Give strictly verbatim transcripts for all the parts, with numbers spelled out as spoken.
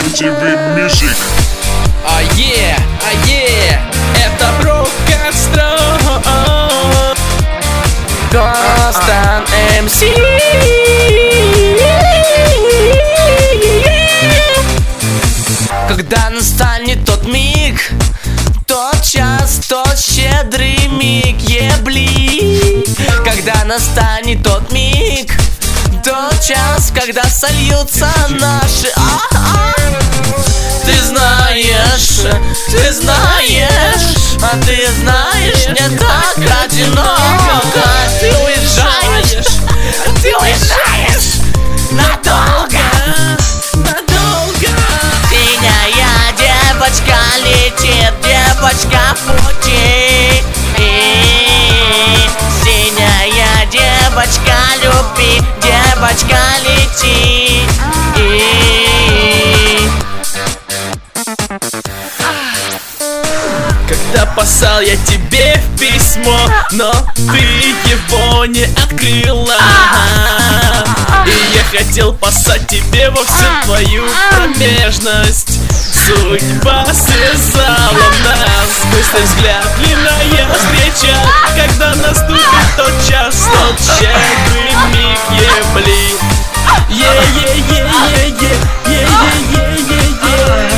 Альтернативный мюзик. Ае, ае, это Брокастро Констант эм си. Когда настанет тот миг, тот час, тот щедрый миг, ебли. Когда настанет тот миг, тот час, когда сольются наши а-а. Ты знаешь, ты знаешь, а ты знаешь, мне так одиноко. Ты уезжаешь, ты уезжаешь надолго, надолго. Синяя девочка летит, девочка в пути. Синяя девочка, люби, девочка лети. Когда послал я тебе письмо, но ты его не открыла, и я хотел послать тебе во всю твою промежность. Судьба связала нас, быстрый взгляд, длинная встреча. Когда наступит тот час, тот щедрый миг, ебли. Е-е-е-е-е, е-е-е-е-е.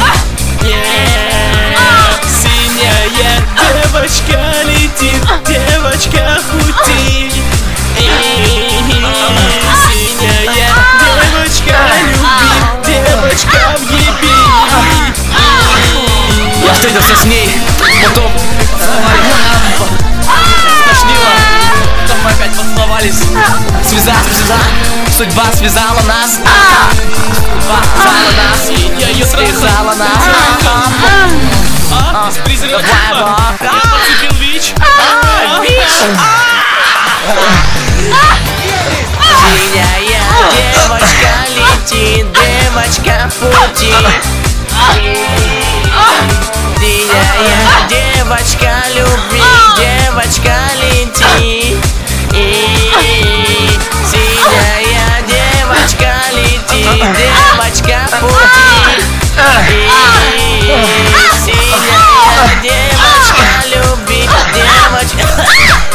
Синяя девочка летит, девочка в пути. Синяя девочка любит, девочка в еби. Я встретился с ней, потом стошнило, потом мы опять поцеловались. Связа, связа, судьба связала нас. Судьба связала нас, я ее связала нас. А, из презерватива я подцепил ВИЧ. Синяя девочка летит, девочка в пути. Синяя девочка любви, девочка лети. Синяя девочка летит, девочка в пути. Синяя девочка любви, девочка.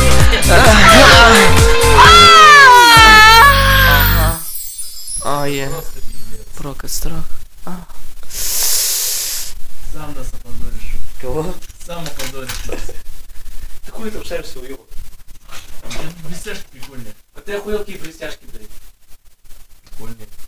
Ае, Брокастро. Сам нас опозоришь. Кого? Сам опозоришь нас. Ты хуй там шаришься, уёбок? Блестяшки прикольные. А ты охуел какие блестяшки, блядь? Прикольные.